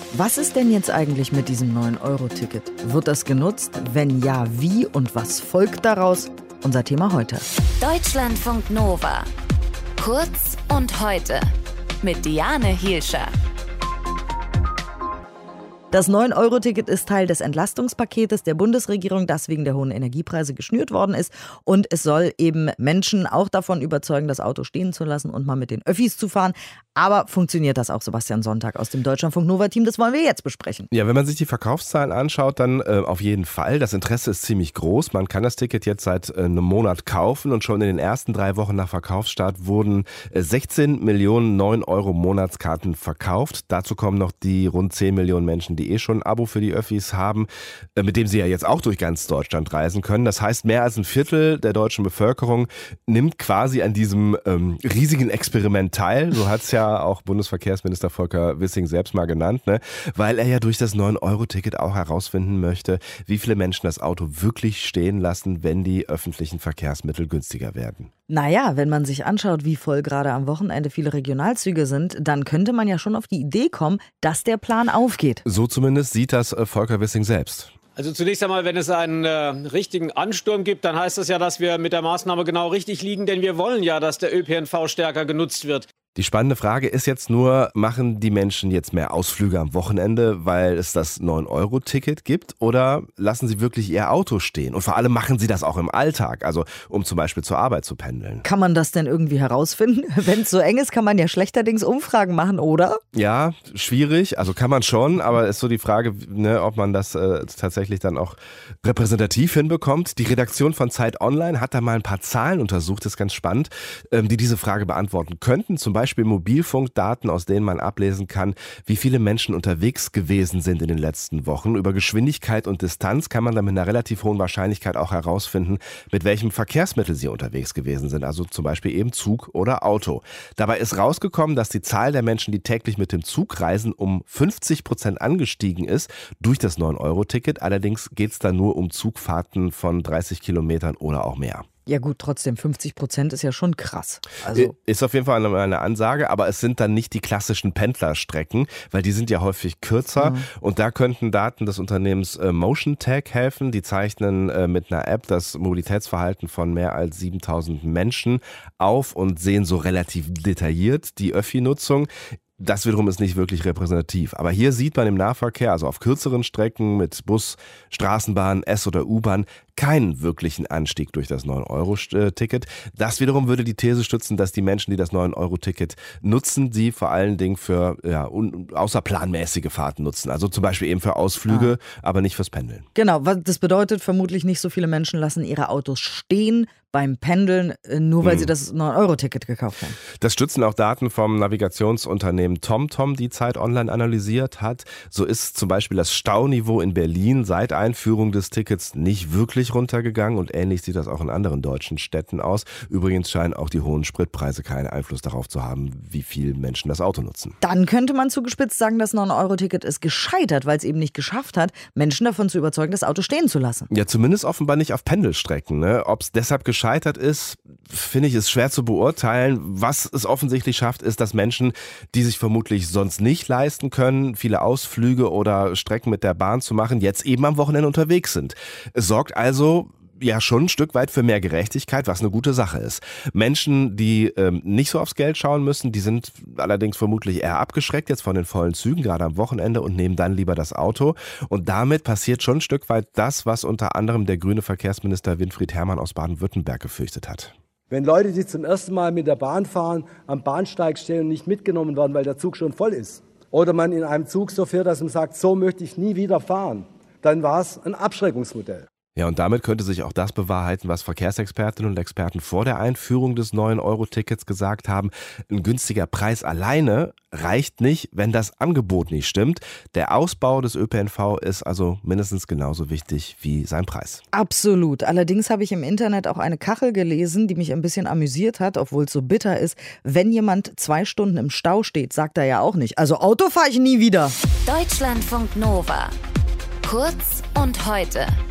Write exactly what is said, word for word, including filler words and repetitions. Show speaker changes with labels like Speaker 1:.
Speaker 1: Was ist denn jetzt eigentlich mit diesem neun Euro Ticket? Wird das genutzt? Wenn ja, wie und was folgt daraus? Unser Thema heute.
Speaker 2: Deutschlandfunk Nova. Kurz und heute. Mit Diane Hielscher.
Speaker 1: Das neun Euro Ticket ist Teil des Entlastungspaketes der Bundesregierung, das wegen der hohen Energiepreise geschnürt worden ist. Und es soll eben Menschen auch davon überzeugen, das Auto stehen zu lassen und mal mit den Öffis zu fahren. Aber funktioniert das auch, Sebastian Sonntag aus dem Deutschlandfunk Nova-Team? Das wollen wir jetzt besprechen.
Speaker 3: Ja, wenn man sich die Verkaufszahlen anschaut, dann äh, auf jeden Fall. Das Interesse ist ziemlich groß. Man kann das Ticket jetzt seit äh, einem Monat kaufen und schon in den ersten drei Wochen nach Verkaufsstart wurden äh, sechzehn Millionen neun Euro Monatskarten verkauft. Dazu kommen noch die rund zehn Millionen Menschen, die eh schon ein Abo für die Öffis haben, äh, mit dem sie ja jetzt auch durch ganz Deutschland reisen können. Das heißt, mehr als ein Viertel der deutschen Bevölkerung nimmt quasi an diesem ähm, riesigen Experiment teil. So hat es ja auch Bundesverkehrsminister Volker Wissing selbst mal genannt, ne? Weil er ja durch das neun Euro Ticket auch herausfinden möchte, wie viele Menschen das Auto wirklich stehen lassen, wenn die öffentlichen Verkehrsmittel günstiger werden.
Speaker 1: Naja, wenn man sich anschaut, wie voll gerade am Wochenende viele Regionalzüge sind, dann könnte man ja schon auf die Idee kommen, dass der Plan aufgeht.
Speaker 3: So zumindest sieht das Volker Wissing selbst.
Speaker 4: Also zunächst einmal, wenn es einen äh, richtigen Ansturm gibt, dann heißt das ja, dass wir mit der Maßnahme genau richtig liegen, denn wir wollen ja, dass der Ö P N V stärker genutzt wird.
Speaker 3: Die spannende Frage ist jetzt nur, machen die Menschen jetzt mehr Ausflüge am Wochenende, weil es das neun Euro Ticket gibt, oder lassen sie wirklich ihr Auto stehen? Und vor allem machen sie das auch im Alltag, also um zum Beispiel zur Arbeit zu pendeln.
Speaker 1: Kann man das denn irgendwie herausfinden? Wenn es so eng ist, kann man ja schlechterdings Umfragen machen, oder?
Speaker 3: Ja, schwierig, also kann man schon, aber ist so die Frage, ne, ob man das äh, tatsächlich dann auch repräsentativ hinbekommt. Die Redaktion von Zeit Online hat da mal ein paar Zahlen untersucht, das ist ganz spannend, ähm, die diese Frage beantworten könnten. Zum Beispiel Beispiel Mobilfunkdaten, aus denen man ablesen kann, wie viele Menschen unterwegs gewesen sind in den letzten Wochen. Über Geschwindigkeit und Distanz kann man dann mit einer relativ hohen Wahrscheinlichkeit auch herausfinden, mit welchem Verkehrsmittel sie unterwegs gewesen sind, also zum Beispiel eben Zug oder Auto. Dabei ist rausgekommen, dass die Zahl der Menschen, die täglich mit dem Zug reisen, um fünfzig Prozent angestiegen ist durch das neun Euro Ticket. Allerdings geht es dann nur um Zugfahrten von dreißig Kilometern oder auch mehr.
Speaker 1: Ja gut, trotzdem fünfzig Prozent ist ja schon krass. Also
Speaker 3: ist auf jeden Fall eine, eine Ansage, aber es sind dann nicht die klassischen Pendlerstrecken, weil die sind ja häufig kürzer. Mhm. Und da könnten Daten des Unternehmens äh, MotionTag helfen. Die zeichnen äh, mit einer App das Mobilitätsverhalten von mehr als siebentausend Menschen auf und sehen so relativ detailliert die Öffi-Nutzung. Das wiederum ist nicht wirklich repräsentativ. Aber hier sieht man im Nahverkehr, also auf kürzeren Strecken mit Bus, Straßenbahn, S- oder U-Bahn, keinen wirklichen Anstieg durch das neun Euro Ticket. Das wiederum würde die These stützen, dass die Menschen, die das neun Euro Ticket nutzen, sie vor allen Dingen für ja, un- außerplanmäßige Fahrten nutzen. Also zum Beispiel eben für Ausflüge, ah. aber nicht fürs Pendeln.
Speaker 1: Genau, das bedeutet vermutlich, nicht so viele Menschen lassen ihre Autos stehen beim Pendeln, nur weil hm. sie das neun Euro Ticket gekauft haben.
Speaker 3: Das stützen auch Daten vom Navigationsunternehmen TomTom, die Zeit Online analysiert hat. So ist zum Beispiel das Stauniveau in Berlin seit Einführung des Tickets nicht wirklich runtergegangen und ähnlich sieht das auch in anderen deutschen Städten aus. Übrigens scheinen auch die hohen Spritpreise keinen Einfluss darauf zu haben, wie viel Menschen das Auto nutzen.
Speaker 1: Dann könnte man zugespitzt sagen, das neun Euro Ticket ist gescheitert, weil es eben nicht geschafft hat, Menschen davon zu überzeugen, das Auto stehen zu lassen.
Speaker 3: Ja, zumindest offenbar nicht auf Pendelstrecken. Ne? Ob es deshalb gescheitert ist, finde ich, ist schwer zu beurteilen. Was es offensichtlich schafft, ist, dass Menschen, die sich vermutlich sonst nicht leisten können, viele Ausflüge oder Strecken mit der Bahn zu machen, jetzt eben am Wochenende unterwegs sind. Es sorgt also ja schon ein Stück weit für mehr Gerechtigkeit, was eine gute Sache ist. Menschen, die ähm, nicht so aufs Geld schauen müssen, die sind allerdings vermutlich eher abgeschreckt jetzt von den vollen Zügen, gerade am Wochenende, und nehmen dann lieber das Auto. Und damit passiert schon ein Stück weit das, was unter anderem der grüne Verkehrsminister Winfried Herrmann aus Baden-Württemberg gefürchtet hat.
Speaker 5: Wenn Leute, die zum ersten Mal mit der Bahn fahren, am Bahnsteig stehen und nicht mitgenommen werden, weil der Zug schon voll ist, oder man in einem Zug so fährt, dass man sagt, so möchte ich nie wieder fahren, dann war es ein Abschreckungsmodell.
Speaker 3: Ja, und damit könnte sich auch das bewahrheiten, was Verkehrsexpertinnen und Experten vor der Einführung des neun Euro Tickets gesagt haben. Ein günstiger Preis alleine reicht nicht, wenn das Angebot nicht stimmt. Der Ausbau des Ö P N V ist also mindestens genauso wichtig wie sein Preis.
Speaker 1: Absolut. Allerdings habe ich im Internet auch eine Kachel gelesen, die mich ein bisschen amüsiert hat, obwohl es so bitter ist. Wenn jemand zwei Stunden im Stau steht, sagt er ja auch nicht, also Auto fahre ich nie wieder.
Speaker 2: Deutschlandfunk Nova. Kurz und heute.